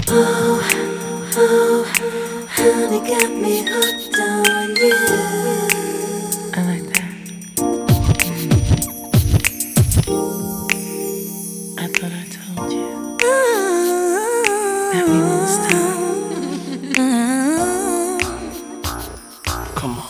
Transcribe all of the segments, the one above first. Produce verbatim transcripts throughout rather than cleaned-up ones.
Oh, oh, honey got me hooked on you. I like that. I thought I told you that we won't stop. Come on.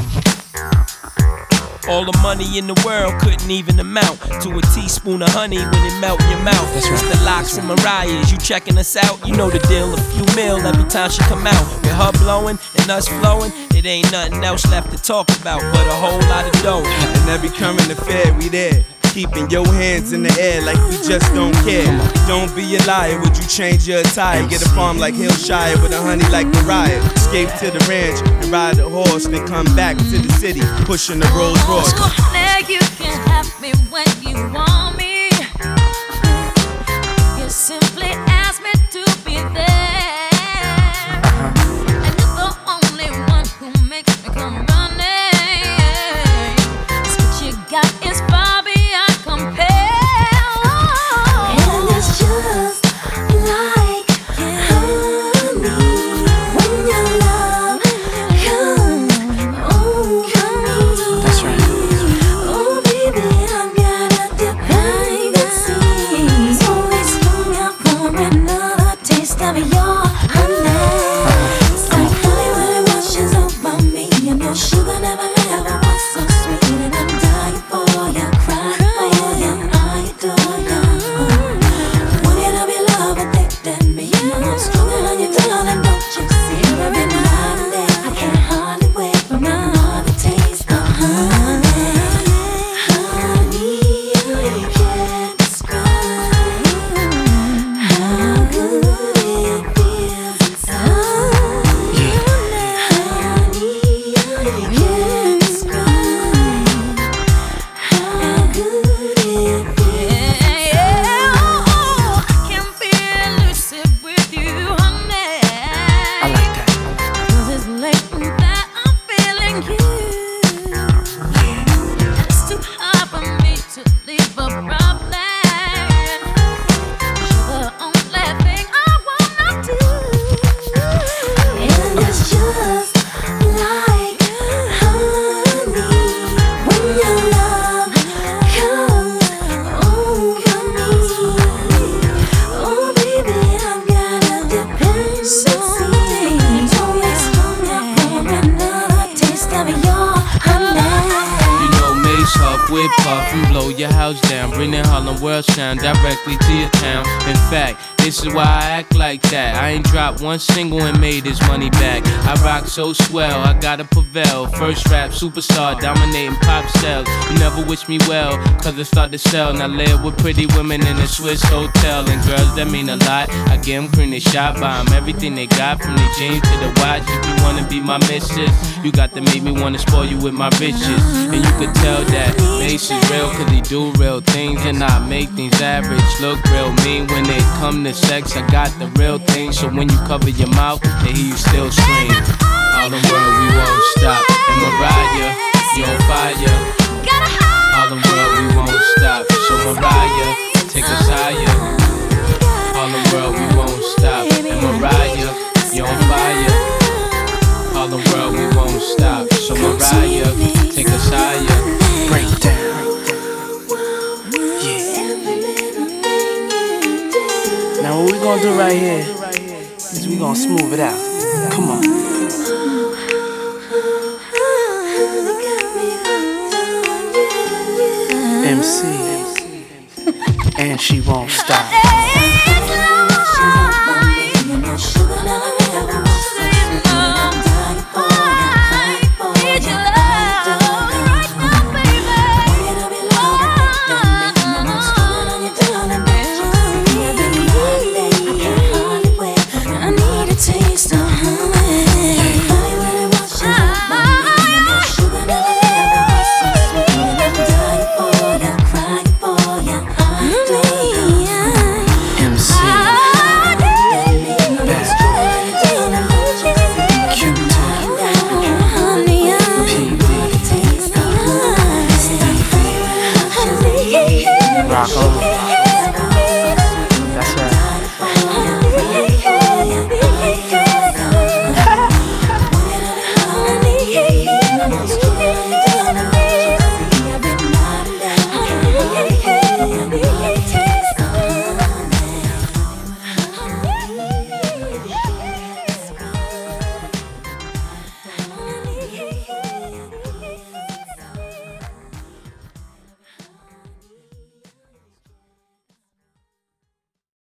All the money in the world couldn't even amount to a teaspoon of honey when it melt in your mouth. That's right. It's the Locks and Mariah's. You checking us out? You know the deal. A few mil every time she come out. With her blowing and us flowing, it ain't nothing else left to talk about but a whole lot of dough. And every current affair, we there. Keeping your hands in the air like we just don't care. Don't be a liar, would you change your attire? Get a farm like Hillshire with a honey like Mariah. Escape to the ranch and ride a horse, then come back to the city, pushing the Rolls Royce. Now you can have me when you want me. You simply ask me to be there. And you're the only one who makes me come running. 'Cause what you got is far beyond compare. And it's just like honey when your love comes. Oh, come. That's right. Oh, baby, I've got a dependency. Always looking out for another taste of your honey. It's like honey when it washes over me. And your sugar never ever was so sweet. And I'm dying for you, crying for you, I adore you. One hit of your love addicted me. I'm stronger than your darling, don't you see? Every night and day, I can't hardly wait for another taste of honey. Honey, I can't describe how good it feels inside. Honey, I can't describe how good it feels. Oh, I can be elusive with you, honey. I like that. 'Cause it's late that I'm feeling you. It's too hard for me to leave a problem. You're the only thing I wanna do. And it's just like honey when your love comes. Oh, come oh, baby, I've got a dependency. Always looking for another taste of your honey. You know Mace Huff, whip puff, and blow your house down. Bring that Harlem World sound directly to your town. In fact, this is why I act like that. I ain't dropped one single and made this money back. I rock so swell, I gotta prevail. First rap superstar, dominating pop sales. You never wish me well, cause it start to sell. Now live with pretty women in a Swiss hotel. And girls that mean a lot, I give them cream, they shot by 'em. Everything they got, from the jeans to the watch. If you wanna be my missus, you got to make me wanna spoil you with my riches. And you could tell that Mace is real, cause he do real things. And I make things average look real mean. When they come to sex, I got the real thing. So when you cover your mouth, they hear you still scream. All the world, we won't stop. And Mariah, you on fire. All the world, we won't stop. So Mariah, take us higher. All the world, we won't stop. And Mariah, you on fire. All the world, we won't stop. So Mariah, take us higher. Break down. Yeah. Now what we gonna do right here is we gonna smooth it out. Come on. M C. And she won't stop.